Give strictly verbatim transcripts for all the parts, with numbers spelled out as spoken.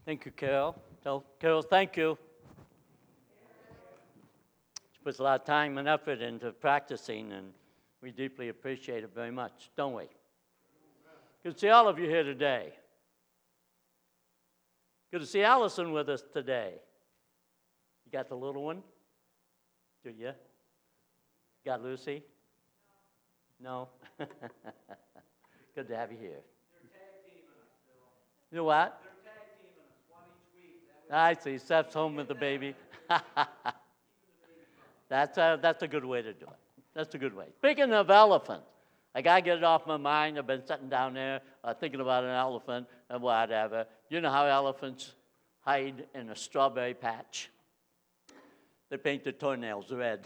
Thank you, Carol. Tell Carol, thank you. She puts a lot of time and effort into practicing, and we deeply appreciate it very much, don't we? Good to see all of you here today. Good to see Allison with us today. You got the little one? Do you? Got Lucy? No? Good to have you here. They're tag teaming us, Bill. You know what? They're tag teaming us one each week. I see. Seth's home with the baby. that's, a, that's a good way to do it. That's a good way. Speaking of elephants, I got to get it off my mind. I've been sitting down there uh, thinking about an elephant and whatever. You know how elephants hide in a strawberry patch? They paint their toenails red.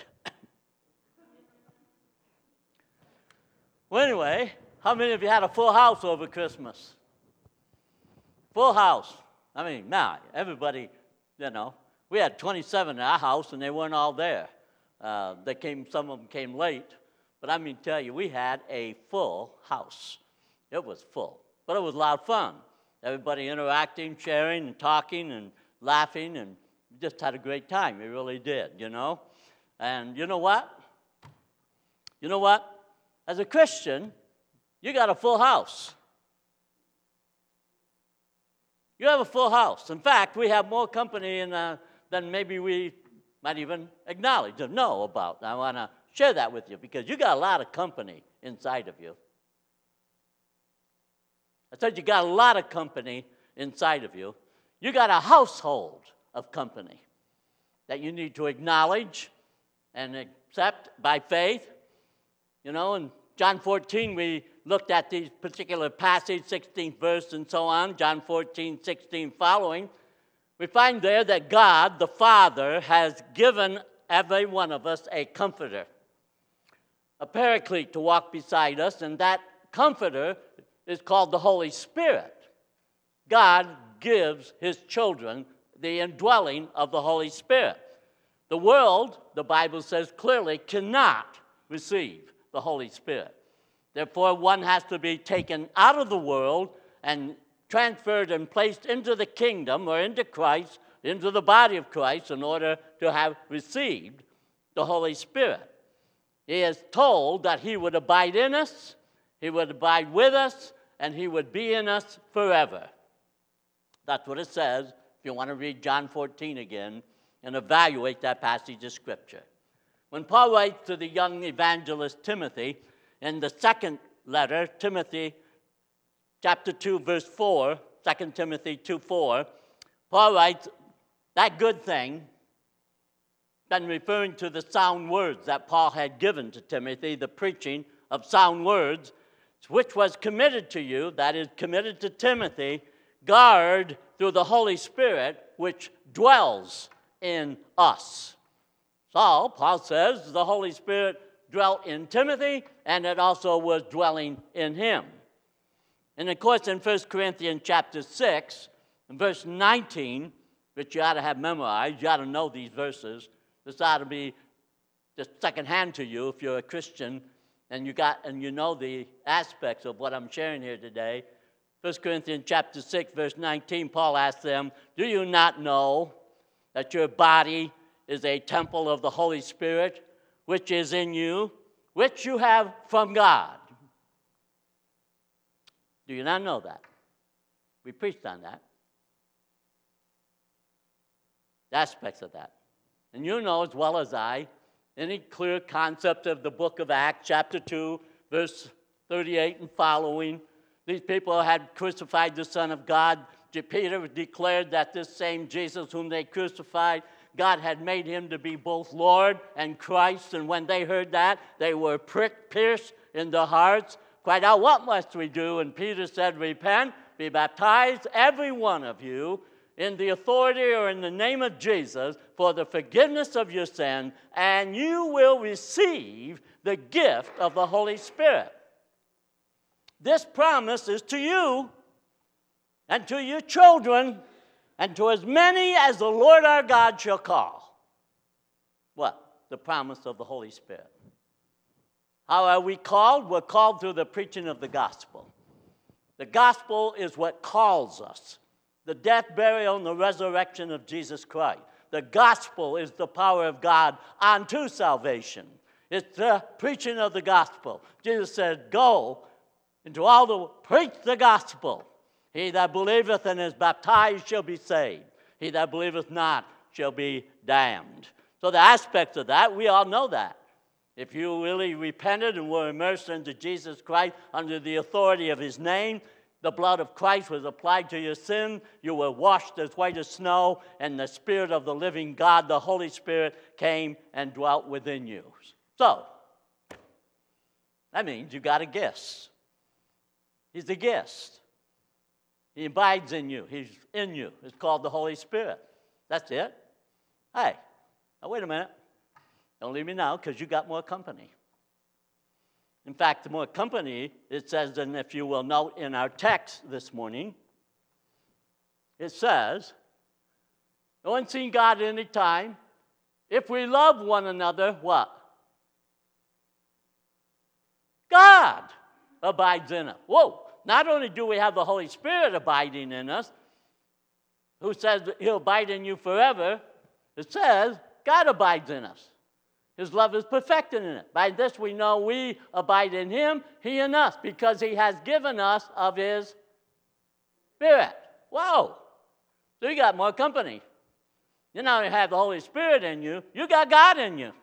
Well, anyway, how many of you had a full house over Christmas? Full house. I mean, now, everybody, you know, we had twenty-seven in our house, and they weren't all there. Uh, they came. Some of them came late. But I mean, tell you, we had a full house. It was full. But it was a lot of fun. Everybody interacting, sharing, and talking, and laughing, and just had a great time. We really did, you know. And you know what? You know what? As a Christian, you got a full house. You have a full house. In fact, we have more company in, uh, than maybe we might even acknowledge or know about. I want to share that with you because you got a lot of company inside of you. I said you got a lot of company inside of you. You got a household of company that you need to acknowledge and accept by faith. You know, in John fourteen, we looked at these particular passage, sixteenth verse and so on, John fourteen, sixteen following. We find there that God, the Father, has given every one of us a comforter, a paraclete to walk beside us, and that comforter is called the Holy Spirit. God gives his children the indwelling of the Holy Spirit. The world, the Bible says clearly, cannot receive the Holy Spirit. Therefore, one has to be taken out of the world and transferred and placed into the kingdom or into Christ, into the body of Christ, in order to have received the Holy Spirit. He is told that he would abide in us, he would abide with us, and he would be in us forever. That's what it says if you want to read John fourteen again and evaluate that passage of Scripture. When Paul writes to the young evangelist Timothy, in the second letter, Timothy chapter two, verse four, Second Timothy two, four, Paul writes, that good thing, then referring to the sound words that Paul had given to Timothy, the preaching of sound words, which was committed to you, that is committed to Timothy, guard through the Holy Spirit, which dwells in us. So, Paul says, the Holy Spirit dwelt in Timothy, and it also was dwelling in him. And of course, in First Corinthians chapter six, in verse nineteen, which you ought to have memorized, you ought to know these verses. This ought to be just secondhand to you if you're a Christian, and you got and you know the aspects of what I'm sharing here today. First Corinthians chapter six, verse nineteen, Paul asks them, do you not know that your body is a temple of the Holy Spirit, which is in you, which you have from God? Do you not know that? We preached on that. The aspects of that. And you know as well as I, any clear concept of the book of Acts, chapter two, verse thirty-eight and following. These people had crucified the Son of God. Peter declared that this same Jesus whom they crucified, God had made him to be both Lord and Christ. And when they heard that, they were pricked, pierced in their hearts, cried out, what must we do? And Peter said, repent, be baptized, every one of you, in the authority or in the name of Jesus for the forgiveness of your sin, and you will receive the gift of the Holy Spirit. This promise is to you and to your children and to as many as the Lord our God shall call. What? The promise of the Holy Spirit. How are we called? We're called through the preaching of the gospel. The gospel is what calls us. the death, burial, and the resurrection of Jesus Christ. The gospel is the power of God unto salvation. It's the preaching of the gospel. Jesus said, go into all the, preach the gospel. He that believeth and is baptized shall be saved. He that believeth not shall be damned. So the aspects of that, we all know that. If you really repented and were immersed into Jesus Christ under the authority of his name, the blood of Christ was applied to your sin, you were washed as white as snow, and the Spirit of the living God, the Holy Spirit, came and dwelt within you. So, that means you got a guest. He's a guest. He abides in you. He's in you. It's called the Holy Spirit. That's it. Hey, now wait a minute. Don't leave me now, because you got more company. In fact, the more company, it says, and if you will note in our text this morning, it says, no one's seen God at any time. If we love one another, what? God abides in us. Whoa, not only do we have the Holy Spirit abiding in us, who says that he'll abide in you forever, it says God abides in us. His love is perfected in it. By this we know we abide in him, he in us, because he has given us of his Spirit. Whoa. So you got more company. You not only have the Holy Spirit in you, you got God in you.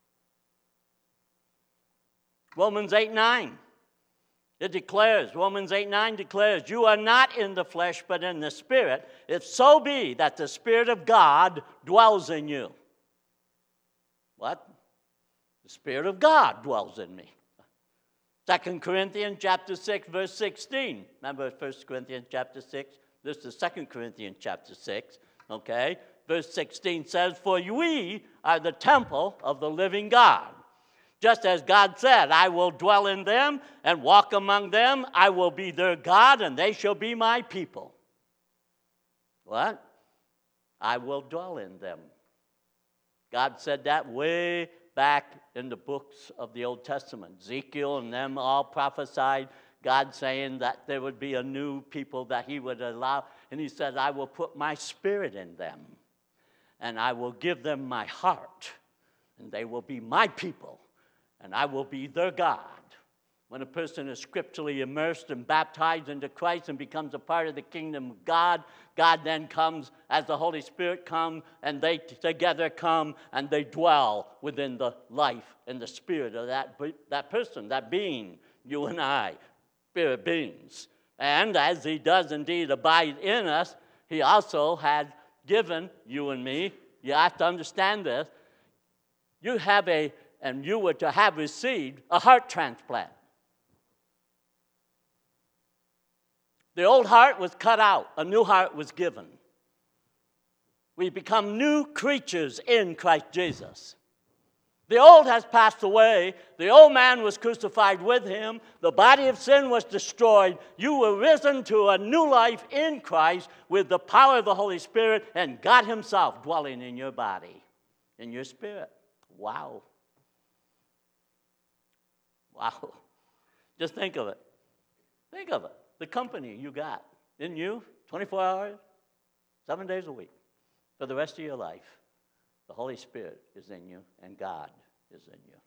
Romans eight nine. It declares, Romans eight nine declares, you are not in the flesh, but in the Spirit, if so be that the Spirit of God dwells in you. What? The Spirit of God dwells in me. Second Corinthians chapter six, verse sixteen. Remember First Corinthians chapter six? This is Second Corinthians chapter six, okay? Verse sixteen says, for we are the temple of the living God. Just as God said, I will dwell in them and walk among them. I will be their God, and they shall be my people. What? I will dwell in them. God said that way back in the books of the Old Testament. Ezekiel and them all prophesied, God saying that there would be a new people that he would allow. And he said, I will put my Spirit in them, and I will give them my heart, and they will be my people, and I will be their God. When a person is scripturally immersed and baptized into Christ and becomes a part of the kingdom of God, God then comes as the Holy Spirit comes, and they t- together come and they dwell within the life and the spirit of that, that person, that being, you and I, spirit beings. And as he does indeed abide in us, he also had given you and me, you have to understand this, you have a, and you were to have received a heart transplant. The old heart was cut out. A new heart was given. We become new creatures in Christ Jesus. The old has passed away. The old man was crucified with him. The body of sin was destroyed. You were risen to a new life in Christ with the power of the Holy Spirit and God himself dwelling in your body, in your spirit. Wow. Wow. Just think of it. Think of it. The company you got in you, twenty-four hours, seven days a week, for the rest of your life. The Holy Spirit is in you, and God is in you.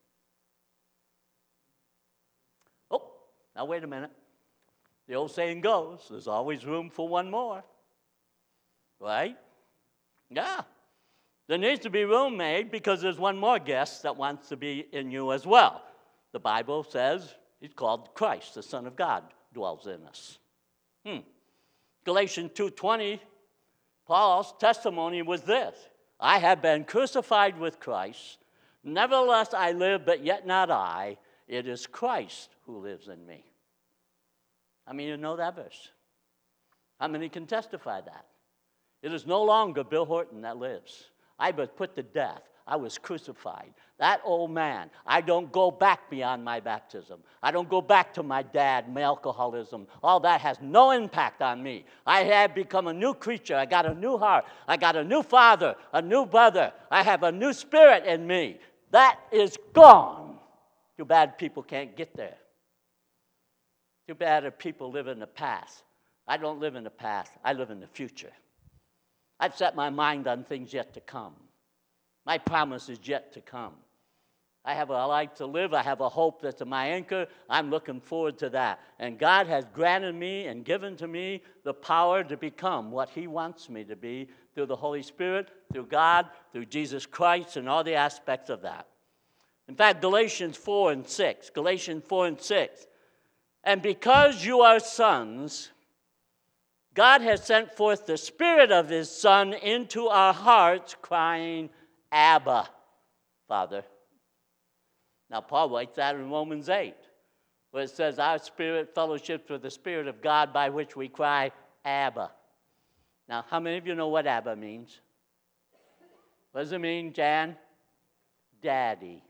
Oh, now wait a minute. The old saying goes, there's always room for one more. Right? Yeah. There needs to be room made because there's one more guest that wants to be in you as well. The Bible says he's called Christ, the Son of God, dwells in us. Hmm. Galatians two twenty, Paul's testimony was this. I have been crucified with Christ. Nevertheless I live, but yet not I. It is Christ who lives in me. How many of you know that verse? How many can testify that? It is no longer Bill Horton that lives. I was put to death. I was crucified. That old man, I don't go back beyond my baptism. I don't go back to my dad, my alcoholism. All that has no impact on me. I have become a new creature. I got a new heart. I got a new father, a new brother. I have a new spirit in me. That is gone. Too bad people can't get there. Too bad if people live in the past. I don't live in the past. I live in the future. I've set my mind on things yet to come. My promise is yet to come. I have a life to live. I have a hope that's my anchor. I'm looking forward to that. And God has granted me and given to me the power to become what he wants me to be through the Holy Spirit, through God, through Jesus Christ, and all the aspects of that. In fact, Galatians four and six, Galatians four and six, and because you are sons, God has sent forth the Spirit of his Son into our hearts, crying, Abba, Father. Now, Paul writes that in Romans eight, where it says, our spirit fellowships with the Spirit of God by which we cry, Abba. Now, how many of you know what Abba means? What does it mean, Jan? Daddy.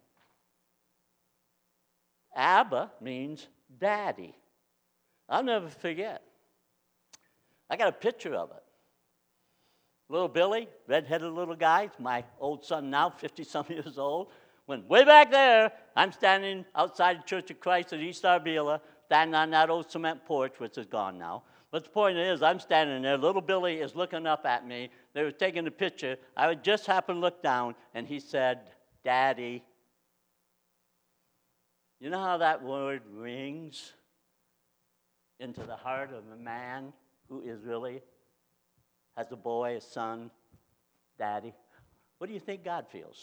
Abba means daddy. I'll never forget. I got a picture of it. Little Billy, red-headed little guy, my old son now, fifty-some years old, went way back there. I'm standing outside the Church of Christ at East Arbela, standing on that old cement porch, which is gone now. But the point is, I'm standing there. Little Billy is looking up at me. They were taking a picture. I would just happen to look down, and he said, Daddy. You know how that word rings into the heart of a man who is really, has a boy, a son, daddy? What do you think God feels?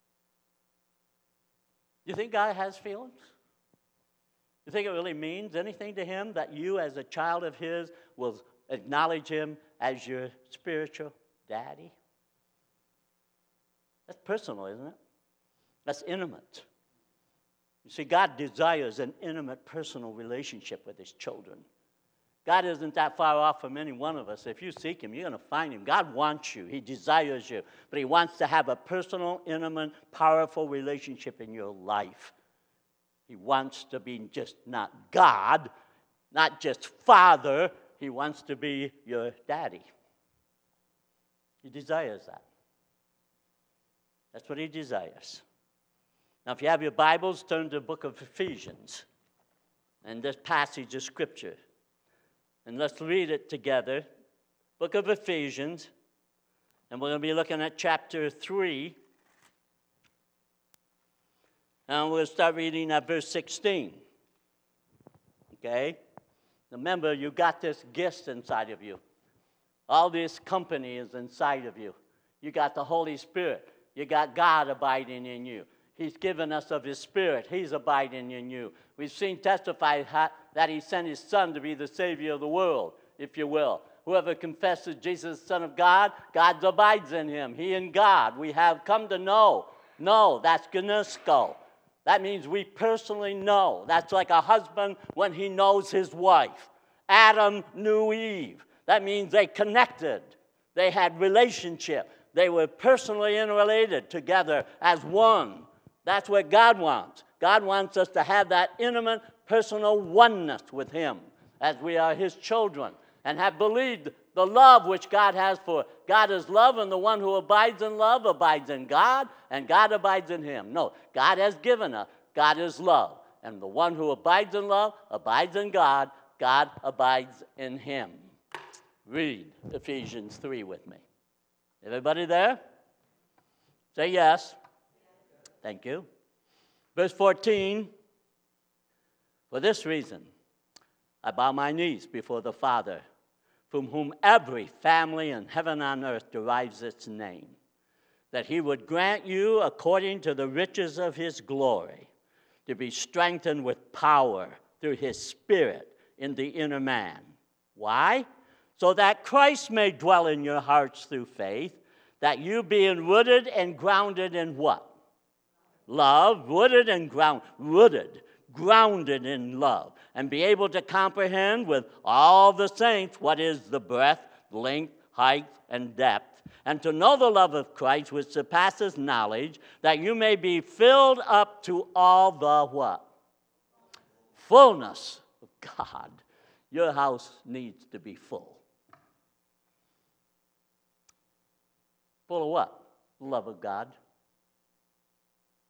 You think God has feelings? You think it really means anything to him that you as a child of his will acknowledge him as your spiritual daddy? That's personal, isn't it? That's intimate. You see, God desires an intimate, personal relationship with his children. God isn't that far off from any one of us. If you seek him, you're going to find him. God wants you. He desires you. But he wants to have a personal, intimate, powerful relationship in your life. He wants to be just not God, not just Father. He wants to be your daddy. He desires that. That's what he desires. Now, if you have your Bibles, turn to the book of Ephesians and this passage of Scripture. And let's read it together. Book of Ephesians. And we're going to be looking at chapter three. And we'll start reading at verse sixteen. Okay? Remember, you got this gift inside of you. All this company is inside of you. You got the Holy Spirit. You got God abiding in you. He's given us of his Spirit. He's abiding in you. We've seen testify that he sent his Son to be the Savior of the world, if you will. Whoever confesses Jesus, the Son of God, God abides in him. He and God. We have come to know. Know, that's gnosko. That means we personally know. That's like a husband when he knows his wife. Adam knew Eve. That means they connected. They had relationship. They were personally interrelated together as one. That's what God wants. God wants us to have that intimate, personal oneness with him as we are his children and have believed the love which God has for. God is love, and the one who abides in love abides in God, and God abides in him. No, God has given us. God is love, and the one who abides in love abides in God. God abides in him. Read Ephesians three with me. Everybody there? Say yes. Thank you. Verse fourteen, for this reason, I bow my knees before the Father, from whom every family in heaven and earth derives its name, that he would grant you, according to the riches of his glory, to be strengthened with power through his Spirit in the inner man. Why? So that Christ may dwell in your hearts through faith, that you being rooted and grounded in what? Love, rooted and ground, rooted, grounded in love, and be able to comprehend with all the saints what is the breadth, length, height, and depth, and to know the love of Christ which surpasses knowledge, that you may be filled up to all the what? Fullness of God. Your house needs to be full. Full of what? Love of God.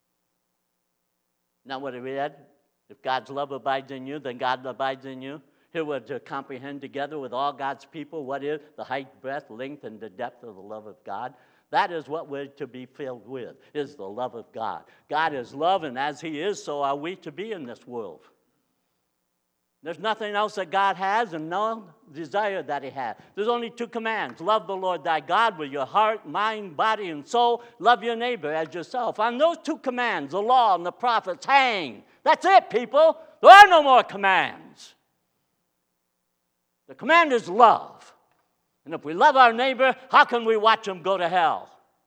Not what we read. If God's love abides in you, then God abides in you. Here we're to comprehend together with all God's people what is the height, breadth, length, and the depth of the love of God. That is what we're to be filled with, is the love of God. God is love, and as he is, so are we to be in this world. There's nothing else that God has and no desire that he has. There's only two commands. Love the Lord thy God with your heart, mind, body, and soul. Love your neighbor as yourself. On those two commands, the law and the prophets hang. That's it, people. There are no more commands. The command is love. And if we love our neighbor, how can we watch him go to hell?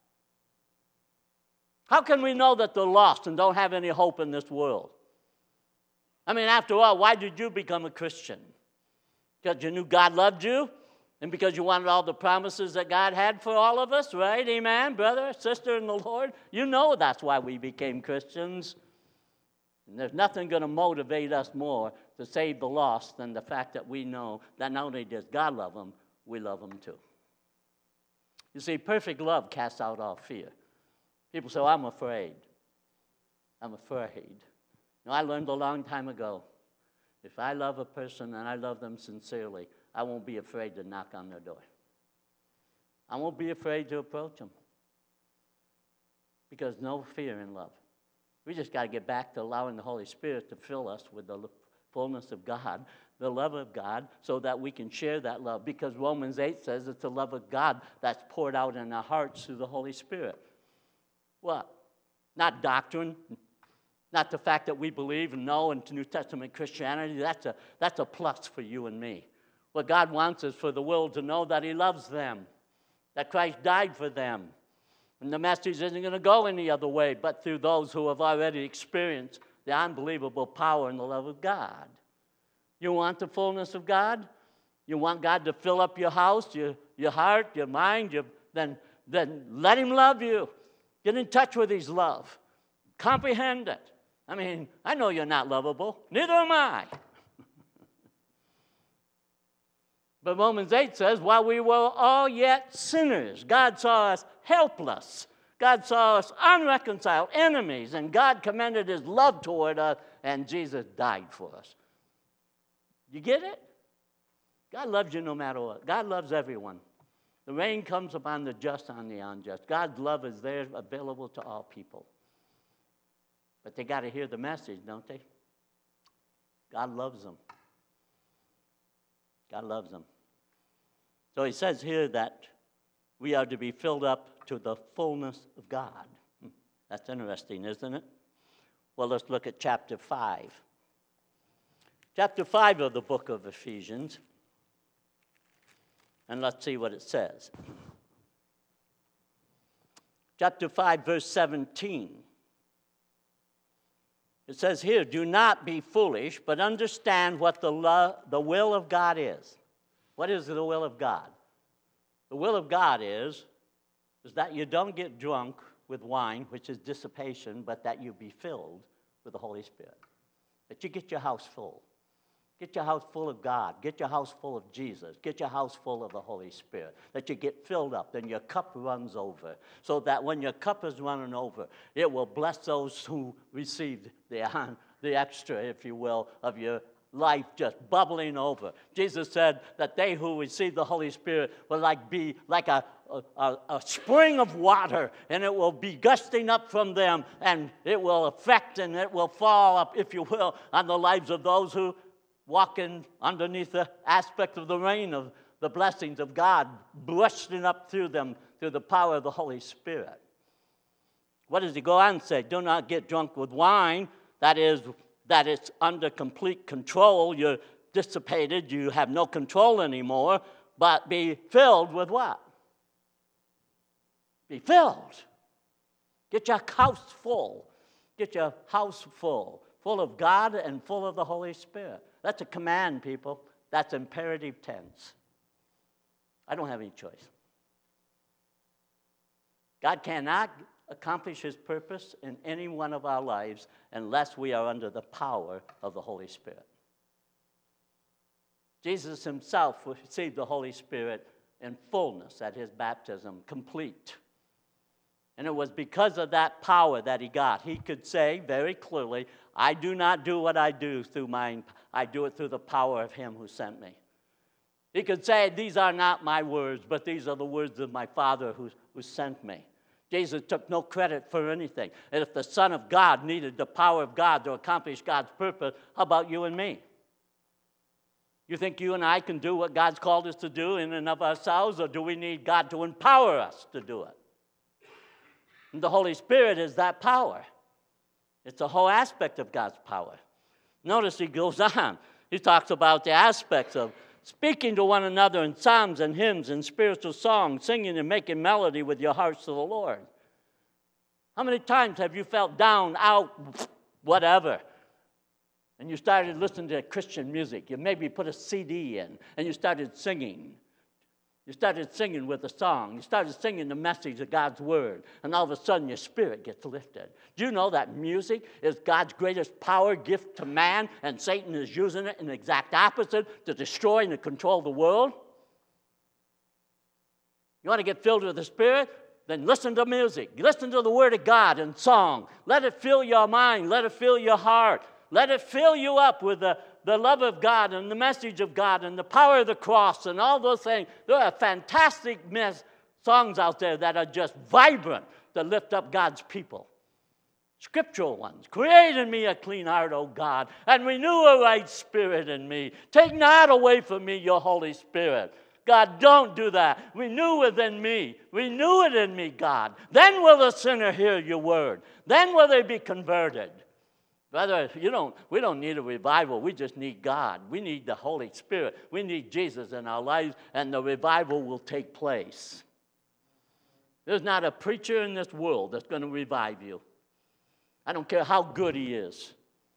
How can we know that they're lost and don't have any hope in this world? I mean, after all, why did you become a Christian? Because you knew God loved you and because you wanted all the promises that God had for all of us, right? Amen, brother, sister in the Lord? You know that's why we became Christians. And there's nothing going to motivate us more to save the lost than the fact that we know that not only does God love them, we love them too. You see, perfect love casts out all fear. People say, I'm afraid. I'm afraid. You know, I learned a long time ago, if I love a person and I love them sincerely, I won't be afraid to knock on their door. I won't be afraid to approach them. Because no fear in love. We just got to get back to allowing the Holy Spirit to fill us with the fullness of God, the love of God, so that we can share that love. Because Romans eight says it's the love of God that's poured out in our hearts through the Holy Spirit. What? Not doctrine, not the fact that we believe and know in New Testament Christianity. That's a, that's a plus for you and me. What God wants is for the world to know that he loves them, that Christ died for them. And the message isn't going to go any other way but through those who have already experienced the unbelievable power and the love of God. You want the fullness of God? You want God to fill up your house, your, your heart, your mind? Your, then, then let him love you. Get in touch with his love. Comprehend it. I mean, I know you're not lovable. Neither am I. But Romans eight says, while we were all yet sinners, God saw us helpless. God saw us unreconciled, enemies, and God commended his love toward us, and Jesus died for us. You get it? God loves you no matter what. God loves everyone. The rain comes upon the just and the unjust. God's love is there, available to all people. But they got to hear the message, don't they? God loves them. God loves them. So he says here that we are to be filled up to the fullness of God. That's interesting, isn't it? Well, let's look at chapter five. Chapter five of the book of Ephesians. And let's see what it says. Chapter five, verse seventeen. It says here, do not be foolish, but understand what the, lo- the will of God is. What is the will of God? The will of God is, is that you don't get drunk with wine, which is dissipation, but that you be filled with the Holy Spirit. That you get your house full. Get your house full of God. Get your house full of Jesus. Get your house full of the Holy Spirit. That you get filled up, then your cup runs over. So that when your cup is running over, it will bless those who received the, the extra, if you will, of your life just bubbling over. Jesus said that they who receive the Holy Spirit will like be like a, a, a spring of water, and it will be gusting up from them, and it will affect and it will fall up, if you will, on the lives of those who walking underneath the aspect of the rain of the blessings of God, bursting up through them through the power of the Holy Spirit. What does he go on and say? Do not get drunk with wine. That is, that it's under complete control. You're dissipated. You have no control anymore. But be filled with what? Be filled. Get your house full. Get your house full. Full of God and full of the Holy Spirit. That's a command, people. That's imperative tense. I don't have any choice. God cannot accomplish his purpose in any one of our lives unless we are under the power of the Holy Spirit. Jesus himself received the Holy Spirit in fullness at his baptism, complete. And it was because of that power that he got. He could say very clearly, I do not do what I do through mine. I do it through the power of him who sent me. He could say, these are not my words, but these are the words of my Father who, who sent me. Jesus took no credit for anything. And if the Son of God needed the power of God to accomplish God's purpose, how about you and me? You think you and I can do what God's called us to do in and of ourselves, or do we need God to empower us to do it? And the Holy Spirit is that power. It's a whole aspect of God's power. Notice he goes on. He talks about the aspects of speaking to one another in psalms and hymns and spiritual songs, singing and making melody with your hearts to the Lord. How many times have you felt down, out, whatever, and you started listening to Christian music? You maybe put a C D in, and you started singing. You started singing with a song. You started singing the message of God's word. And all of a sudden, your spirit gets lifted. Do you know that music is God's greatest power gift to man, and Satan is using it in the exact opposite to destroy and to control the world? You want to get filled with the Spirit? Then listen to music. Listen to the word of God in song. Let it fill your mind. Let it fill your heart. Let it fill you up with the the love of God and the message of God and the power of the cross and all those things. There are fantastic mes- songs out there that are just vibrant to lift up God's people. Scriptural ones. Create in me a clean heart, O God, and renew a right spirit in me. Take not away from me your Holy Spirit. God, don't do that. Renew within me. Renew it in me, God. Then will the sinner hear your word. Then will they be converted. Brother, you don't, we don't need a revival. We just need God. We need the Holy Spirit. We need Jesus in our lives, and the revival will take place. There's not a preacher in this world that's going to revive you. I don't care how good he is.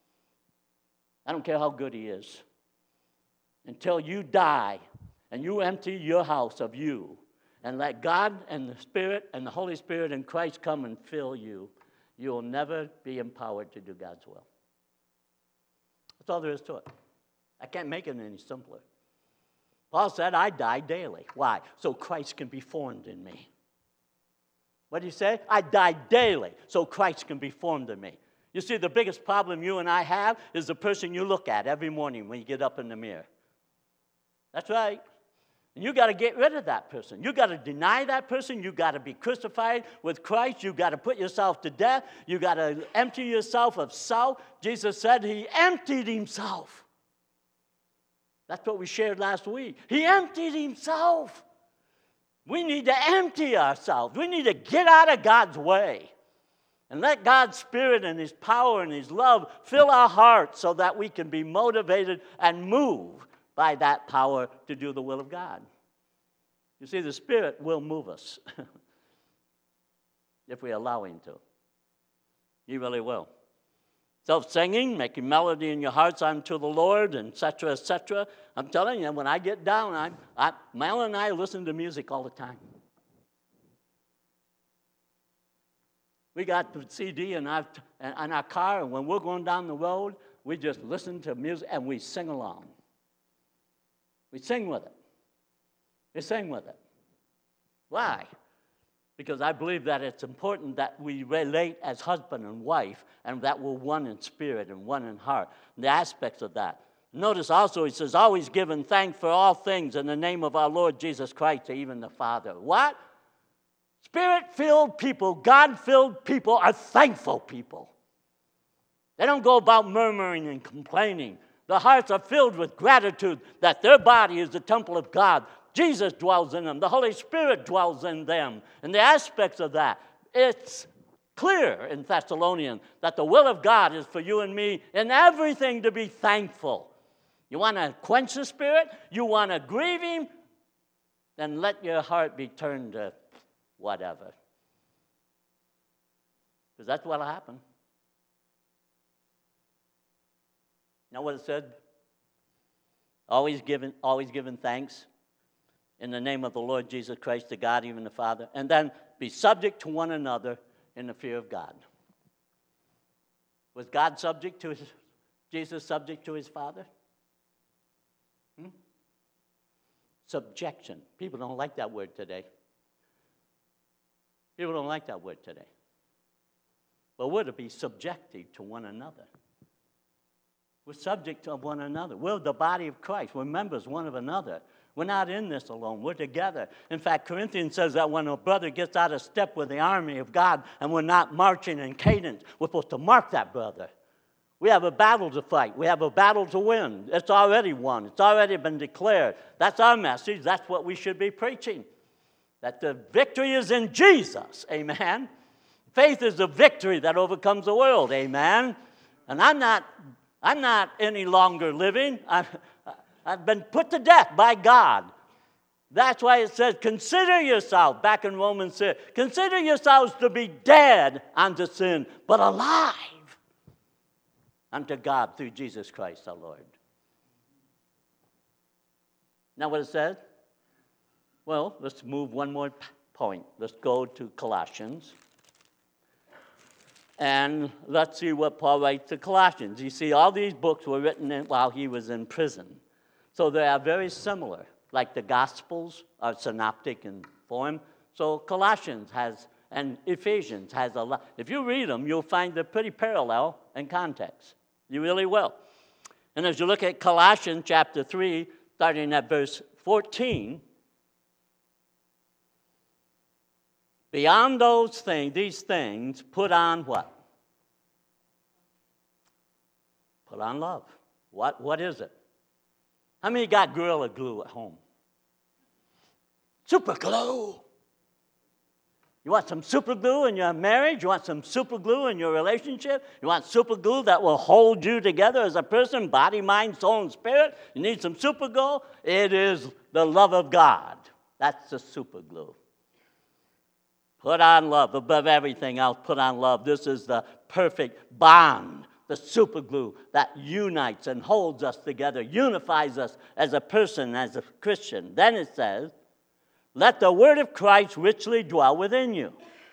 I don't care how good he is. Until you die and you empty your house of you and let God and the Spirit and the Holy Spirit in Christ come and fill you, you will never be empowered to do God's will. That's all there is to it. I can't make it any simpler. Paul said, I die daily. Why? So Christ can be formed in me. What did he say? I die daily so Christ can be formed in me. You see, the biggest problem you and I have is the person you look at every morning when you get up in the mirror. That's right. And you got to get rid of that person. You got to deny that person. You got to be crucified with Christ. You got to put yourself to death. You got to empty yourself of self. Jesus said he emptied himself. That's what we shared last week. He emptied himself. We need to empty ourselves. We need to get out of God's way and let God's Spirit and his power and his love fill our hearts so that we can be motivated and moved by that power to do the will of God. You see, the Spirit will move us if we allow him to. He really will. So singing, making melody in your hearts unto the Lord, et cetera, et cetera. I'm telling you, when I get down, I'm, I, Mel and I listen to music all the time. We got the C D in our, in our car, and when we're going down the road, we just listen to music and we sing along. We sing with it. We sing with it. Why? Because I believe that it's important that we relate as husband and wife, and that we're one in spirit and one in heart. The aspects of that. Notice also he says, always giving thanks for all things in the name of our Lord Jesus Christ to even the Father. What? Spirit-filled people, God-filled people are thankful people. They don't go about murmuring and complaining. Their hearts are filled with gratitude that their body is the temple of God. Jesus dwells in them. The Holy Spirit dwells in them. And the aspects of that, it's clear in Thessalonians that the will of God is for you and me in everything to be thankful. You want to quench the Spirit? You want to grieve him? Then let your heart be turned to whatever. Because that's what will happen. You know what it said? Always giving, always giving thanks in the name of the Lord Jesus Christ, to God, even the Father. And then be subject to one another in the fear of God. Was God subject to his, Jesus subject to his Father? Hmm? Subjection. People don't like that word today. People don't like that word today. But we're to be subjective to one another. We're subject to one another. We're the body of Christ. We're members one of another. We're not in this alone. We're together. In fact, Corinthians says that when a brother gets out of step with the army of God and we're not marching in cadence, we're supposed to mark that brother. We have a battle to fight. We have a battle to win. It's already won. It's already been declared. That's our message. That's what we should be preaching. That the victory is in Jesus. Amen. Faith is the victory that overcomes the world. Amen. And I'm not, I'm not any longer living. I've, I've been put to death by God. That's why it says, consider yourself, back in Romans six, consider yourselves to be dead unto sin, but alive unto God through Jesus Christ our Lord. Now what it says? Well, let's move one more point. Let's go to Colossians. And let's see what Paul writes to Colossians. You see, all these books were written in, while he was in prison. So they are very similar. Like the Gospels are synoptic in form. So Colossians has, and Ephesians has a lot. If you read them, you'll find they're pretty parallel in context. You really will. And as you look at Colossians chapter three, starting at verse fourteen, beyond those things, these things, put on what? Put on love. What, what is it? How many got Gorilla Glue at home? Super glue. You want some super glue in your marriage? You want some super glue in your relationship? You want super glue that will hold you together as a person, body, mind, soul, and spirit? You need some super glue? It is the love of God. That's the super glue. Put on love. Above everything else, put on love. This is the perfect bond, the super glue that unites and holds us together, unifies us as a person, as a Christian. Then it says, let the word of Christ richly dwell within you.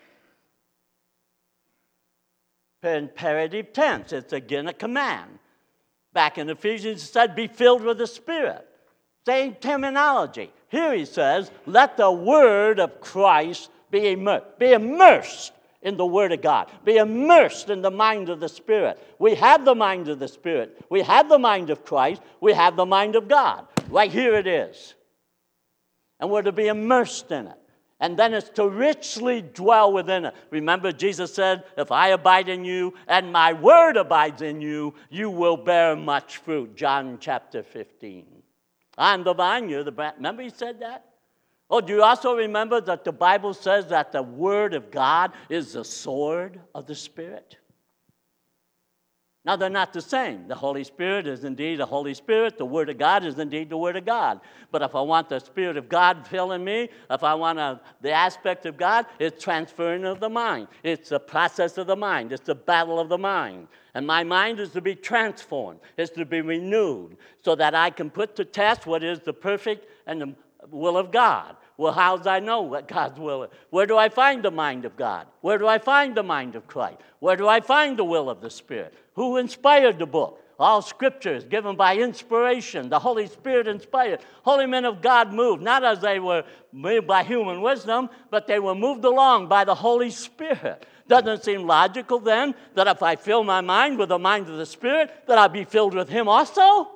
In imperative tense, it's again a command. Back in Ephesians, it said, be filled with the Spirit. Same terminology. Here he says, let the word of Christ be immersed. Be immersed in the Word of God. Be immersed in the mind of the Spirit. We have the mind of the Spirit. We have the mind of Christ. We have the mind of God. Right here it is. And we're to be immersed in it. And then it's to richly dwell within it. Remember, Jesus said, if I abide in you and my word abides in you, you will bear much fruit. John chapter fifteen. I'm the vine, you're the branch. Remember he said that? Oh, do you also remember that the Bible says that the word of God is the sword of the Spirit? Now, they're not the same. The Holy Spirit is indeed the Holy Spirit. The Word of God is indeed the Word of God. But if I want the Spirit of God filling me, if I want a, the aspect of God, it's transferring of the mind. It's the process of the mind. It's the battle of the mind. And my mind is to be transformed. It's to be renewed so that I can put to test what is the perfect and the will of God. Well, how do I know what God's will is? Where do I find the mind of God? Where do I find the mind of Christ? Where do I find the will of the Spirit? Who inspired the book? All Scripture is given by inspiration. The Holy Spirit inspired. Holy men of God moved, not as they were moved by human wisdom, but they were moved along by the Holy Spirit. Doesn't it seem logical then that if I fill my mind with the mind of the Spirit, that I'll be filled with Him also?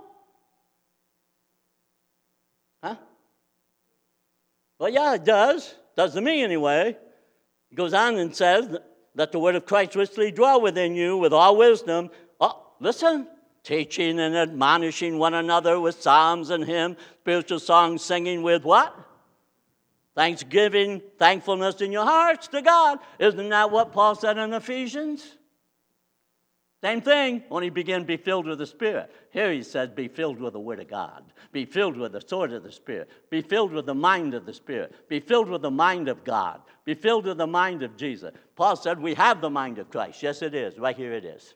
Huh? Well, yeah, it does. Does to me anyway. It goes on and says, let the word of Christ richly dwell within you with all wisdom. Oh, listen. Teaching and admonishing one another with psalms and hymns, spiritual songs, singing with what? Thanksgiving, thankfulness in your hearts to God. Isn't that what Paul said in Ephesians? Same thing, only begin be filled with the Spirit. Here he says, be filled with the Word of God. Be filled with the sword of the Spirit. Be filled with the mind of the Spirit. Be filled with the mind of God. Be filled with the mind of Jesus. Paul said, we have the mind of Christ. Yes, it is. Right here it is.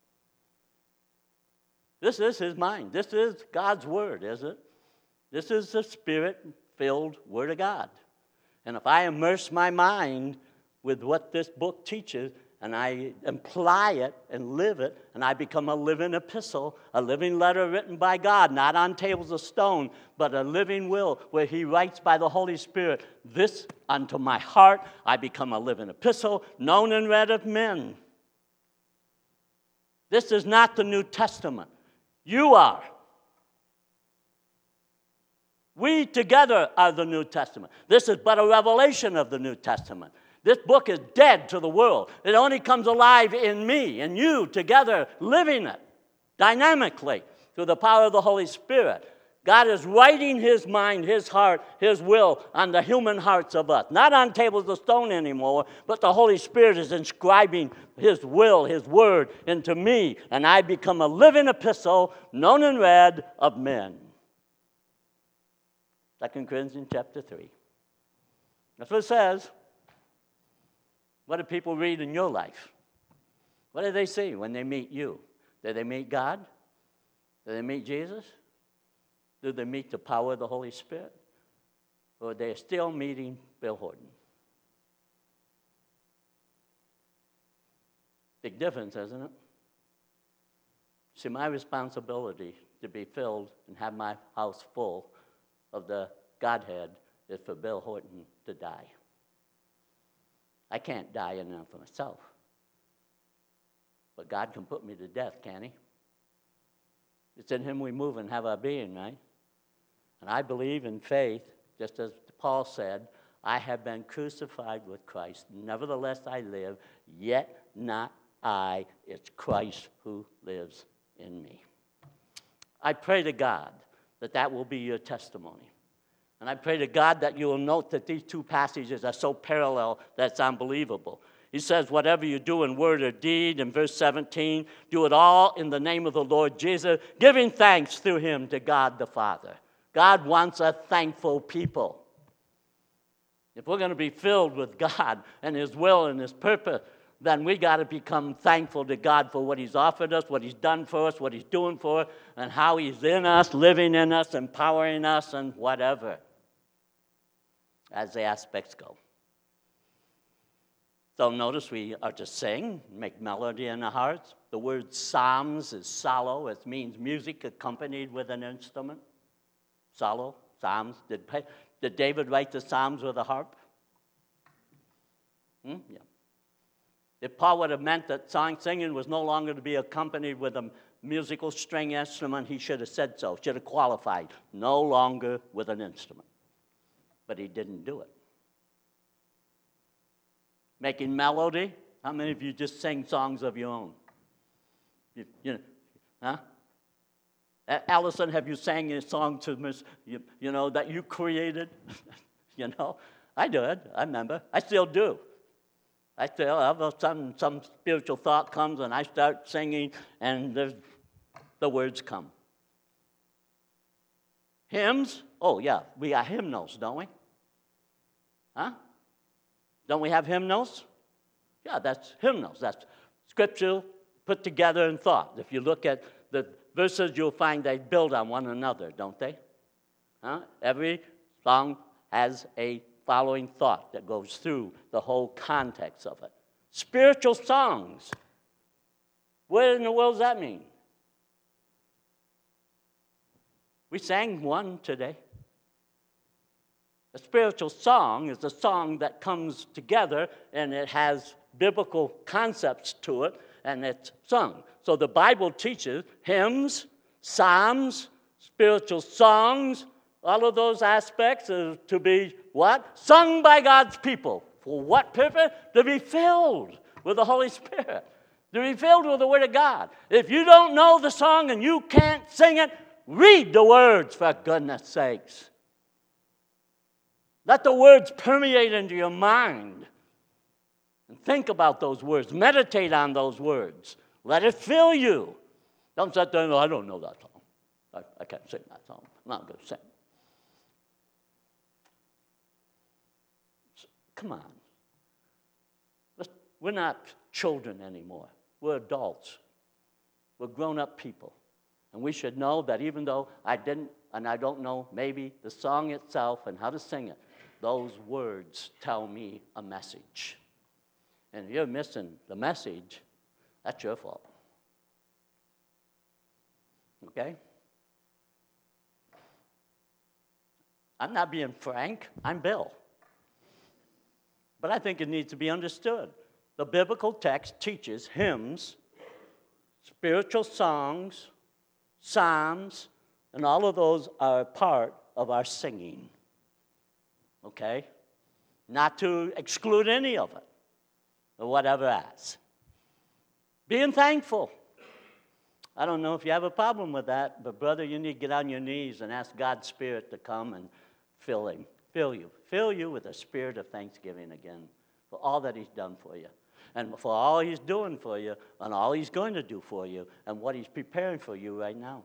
This is his mind. This is God's Word, is it? This is the Spirit-filled Word of God. And if I immerse my mind with what this book teaches, and I apply it and live it, and I become a living epistle, a living letter written by God, not on tables of stone, but a living will where he writes by the Holy Spirit, this unto my heart, I become a living epistle, known and read of men. This is not the New Testament. You are. We together are the New Testament. This is but a revelation of the New Testament. This book is dead to the world. It only comes alive in me and you together living it dynamically through the power of the Holy Spirit. God is writing his mind, his heart, his will on the human hearts of us. Not on tables of stone anymore, but the Holy Spirit is inscribing his will, his word into me, and I become a living epistle, known and read of men. Second Corinthians chapter three. That's what it says. What do people read in your life? What do they see when they meet you? Do they meet God? Do they meet Jesus? Do they meet the power of the Holy Spirit? Or are they still meeting Bill Horton? Big difference, isn't it? See, my responsibility to be filled and have my house full of the Godhead is for Bill Horton to die. I can't die in and of myself. But God can put me to death, can he? It's in him we move and have our being, right? And I believe in faith, just as Paul said, I have been crucified with Christ. Nevertheless I live, yet not I. It's Christ who lives in me. I pray to God that that will be your testimony. And I pray to God that you will note that these two passages are so parallel that it's unbelievable. He says, whatever you do in word or deed, in verse seventeen, do it all in the name of the Lord Jesus, giving thanks through him to God the Father. God wants a thankful people. If we're going to be filled with God and his will and his purpose, then we got to become thankful to God for what he's offered us, what he's done for us, what he's doing for us, and how he's in us, living in us, empowering us, and whatever, as the aspects go. So notice we are to sing, make melody in our hearts. The word psalms is psallo. It means music accompanied with an instrument. Psallo, psalms. Did, did David write the psalms with a harp? Hmm? Yeah. If Paul would have meant that song singing was no longer to be accompanied with a musical string instrument, he should have said so, should have qualified, no longer with an instrument. But he didn't do it. Making melody, how many of you just sing songs of your own? You, you know, huh? Allison, have you sang a song to Miss, you, you know, that you created? You know, I did, I remember, I still do. I still have some, some spiritual thought comes and I start singing and the words come. Hymns? Oh, yeah, we got hymnals, don't we? Huh? Don't we have hymnals? Yeah, that's hymnals. That's scripture put together in thought. If you look at the verses, you'll find they build on one another, don't they? Huh? Every song has a following thought that goes through the whole context of it. Spiritual songs. What in the world does that mean? We sang one today. A spiritual song is a song that comes together and it has biblical concepts to it and it's sung. So the Bible teaches hymns, psalms, spiritual songs, all of those aspects are to be what? Sung by God's people. For what purpose? To be filled with the Holy Spirit. To be filled with the Word of God. If you don't know the song and you can't sing it, read the words for goodness sakes. Let the words permeate into your mind. And think about those words. Meditate on those words. Let it fill you. Don't sit there and go, I don't know that song. I, I can't sing that song. I'm not going to sing. Come on. Let's, we're not children anymore. We're adults. We're grown-up people. And we should know that even though I didn't, and I don't know maybe the song itself and how to sing it, those words tell me a message. And if you're missing the message, that's your fault. Okay? I'm not being frank. I'm Bill. But I think it needs to be understood. The biblical text teaches hymns, spiritual songs, psalms, and all of those are part of our singing. Okay? Not to exclude any of it, or whatever else. Being thankful. I don't know if you have a problem with that, but brother, you need to get on your knees and ask God's Spirit to come and fill him, fill you. Fill you with a spirit of thanksgiving again for all that he's done for you, and for all he's doing for you, and all he's going to do for you, and what he's preparing for you right now.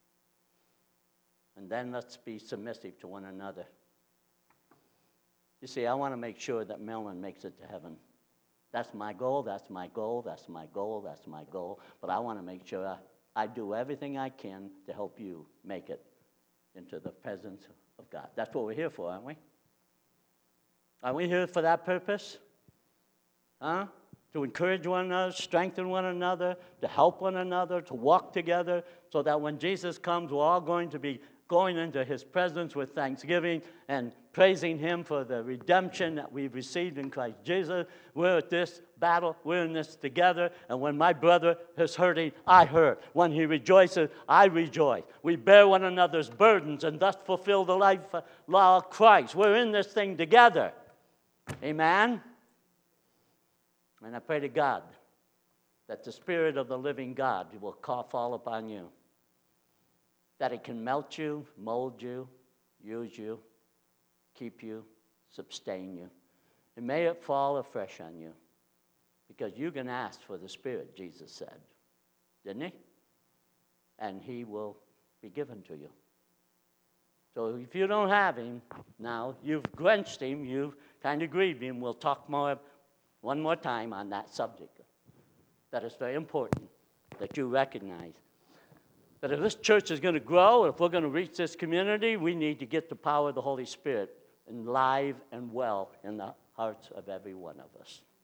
And then let's be submissive to one another. You see, I want to make sure that Melvin makes it to heaven. That's my goal, that's my goal, that's my goal, that's my goal. But I want to make sure I, I do everything I can to help you make it into the presence of God. That's what we're here for, aren't we? Are we here for that purpose? Huh? To encourage one another, strengthen one another, to help one another, to walk together, so that when Jesus comes, we're all going to be going into his presence with thanksgiving and praising him for the redemption that we've received in Christ Jesus. We're at this battle. We're in this together. And when my brother is hurting, I hurt. When he rejoices, I rejoice. We bear one another's burdens and thus fulfill the life law of Christ. We're in this thing together. Amen? And I pray to God that the Spirit of the living God will fall upon you, that it can melt you, mold you, use you, keep you, sustain you. And may it fall afresh on you, because you can ask for the Spirit, Jesus said. Didn't he? And he will be given to you. So if you don't have him now, you've quenched him, you've kind of grieved him. We'll talk more, one more time on that subject. That is very important that you recognize that if this church is going to grow, if we're going to reach this community, we need to get the power of the Holy Spirit alive and well in the hearts of every one of us.